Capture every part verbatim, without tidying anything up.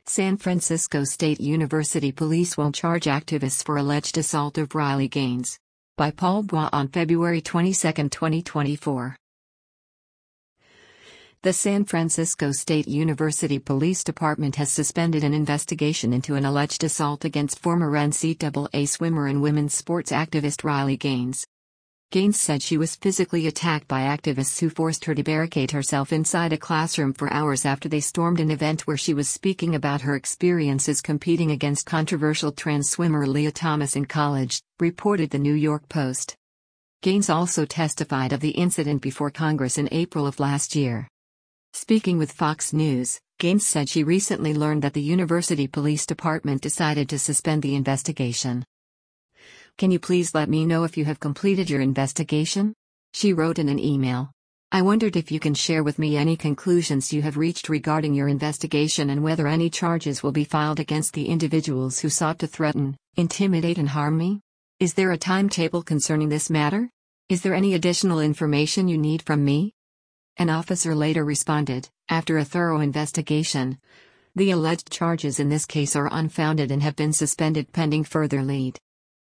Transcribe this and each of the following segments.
San Francisco State University police won't charge activists for alleged assault of Riley Gaines. By Paul Bois on February twenty-second, twenty twenty-four. The San Francisco State University Police Department has suspended an investigation into an alleged assault against former N C double A swimmer and women's sports activist Riley Gaines. Gaines said she was physically attacked by activists who forced her to barricade herself inside a classroom for hours after they stormed an event where she was speaking about her experiences competing against controversial trans swimmer Lia Thomas in college, reported the New York Post. Gaines also testified of the incident before Congress in April of last year. Speaking with Fox News, Gaines said she recently learned that the University Police Department decided to suspend the investigation. "Can you please let me know if you have completed your investigation?" she wrote in an email. "I wondered if you can share with me any conclusions you have reached regarding your investigation and whether any charges will be filed against the individuals who sought to threaten, intimidate and harm me. Is there a timetable concerning this matter? Is there any additional information you need from me?" An officer later responded, "After a thorough investigation, the alleged charges in this case are unfounded and have been suspended pending further lead."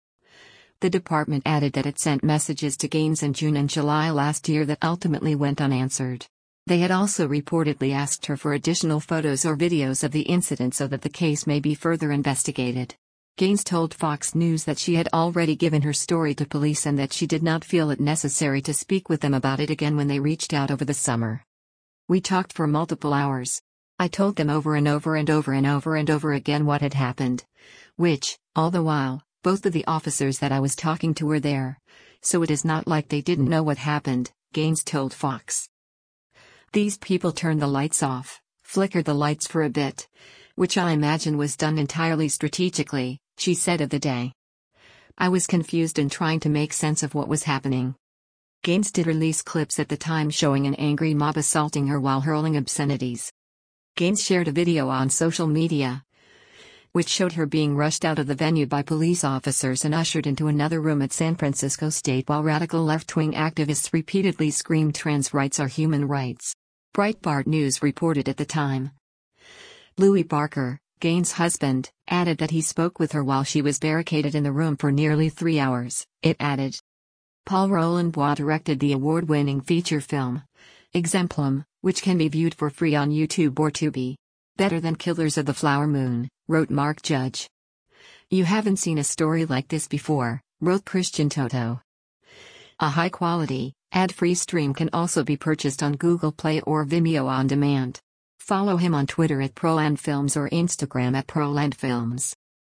The department added that it sent messages to Gaines in June and July last year that ultimately went unanswered. They had also reportedly asked her for additional photos or videos of the incident so that the case may be further investigated. Gaines told Fox News that she had already given her story to police and that she did not feel it necessary to speak with them about it again when they reached out over the summer. "We talked for multiple hours. I told them over and over and over and over and over again what had happened. Which, all the while, both of the officers that I was talking to were there. So it is not like they didn't know what happened," Gaines told Fox. "These people turned the lights off, flickered the lights for a bit, which I imagine was done entirely strategically," she said of the day. "I was confused and trying to make sense of what was happening." Gaines did release clips at the time showing an angry mob assaulting her while hurling obscenities. Gaines shared a video on social media, which showed her being rushed out of the venue by police officers and ushered into another room at San Francisco State while radical left-wing activists repeatedly screamed trans rights are human rights. Breitbart News reported at the time. Louis Barker, Gaines' husband, added that he spoke with her while she was barricaded in the room for nearly three hours, it added. Paul Roland Bois directed the award-winning feature film, Exemplum, which can be viewed for free on YouTube or Tubi. "Better than Killers of the Flower Moon," wrote Mark Judge. "You haven't seen a story like this before," wrote Christian Toto. A high-quality, ad-free stream can also be purchased on Google Play or Vimeo on demand. Follow him on Twitter at ProlandFilms or Instagram at ProlandFilms.